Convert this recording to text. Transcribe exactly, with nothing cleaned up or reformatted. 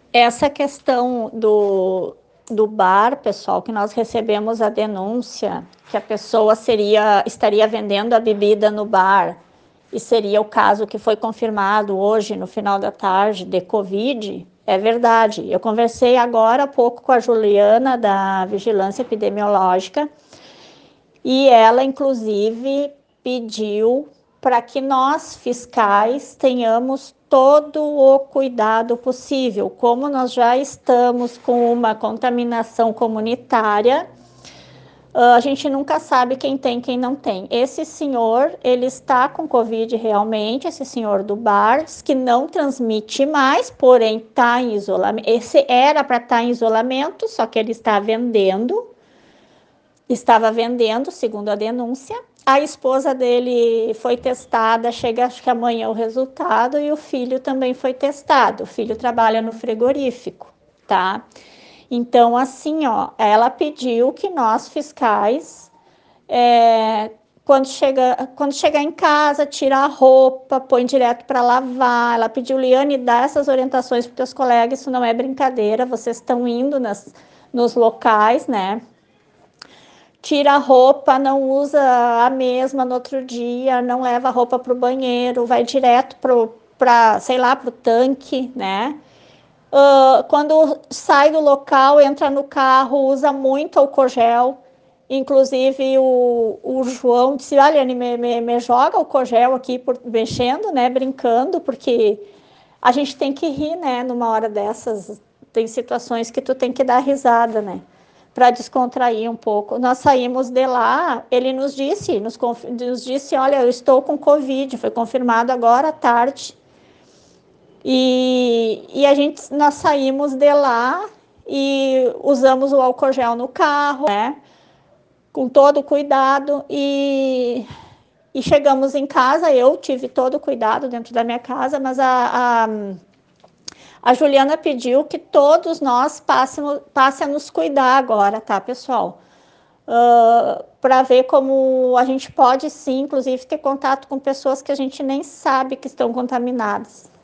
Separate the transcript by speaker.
Speaker 1: Essa questão do, do bar, pessoal, que nós recebemos a denúncia que a pessoa seria, estaria vendendo a bebida no bar, e seria o caso que foi confirmado hoje, no final da tarde, de Covid, é verdade. Eu conversei agora há pouco com a Juliana, da Vigilância Epidemiológica, e ela, inclusive, pediu para que nós, fiscais, tenhamos todo o cuidado possível. Como nós já estamos com uma contaminação comunitária, a gente nunca sabe quem tem, quem não tem. Esse senhor, ele está com Covid realmente, esse senhor do bar, que não transmite mais, porém está em isolamento. Esse era para estar em isolamento, só que ele está vendendo. Estava vendendo, segundo a denúncia. A esposa dele foi testada, chega acho que amanhã o resultado, e o filho também foi testado. O filho trabalha no frigorífico, tá? Então, assim, ó, ela pediu que nós, fiscais, é, quando, chega, quando chegar em casa, tira a roupa, põe direto para lavar. Ela pediu, Liane, dá essas orientações para os teus colegas, isso não é brincadeira, vocês estão indo nas, nos locais, né? Tira a roupa, não usa a mesma no outro dia, não leva a roupa para o banheiro, vai direto para, sei lá, para o tanque, né? Uh, quando sai do local, entra no carro, usa muito álcool gel. Inclusive, o, o João disse: Olha, ele me, me, me joga álcool gel aqui, por, mexendo, né? Brincando, porque a gente tem que rir, né? Numa hora dessas, tem situações que tu tem que dar risada, né? Para descontrair um pouco. Nós saímos de lá, ele nos disse, nos, nos disse: Olha, eu estou com Covid, foi confirmado agora à tarde. E, e a gente, nós saímos de lá e usamos o álcool gel no carro, né? Com todo o cuidado, e, e chegamos em casa. Eu tive todo o cuidado dentro da minha casa, mas a, a, a Juliana pediu que todos nós passemos, passe a nos cuidar agora, tá, pessoal? Uh, para ver como a gente pode sim, inclusive, ter contato com pessoas que a gente nem sabe que estão contaminadas.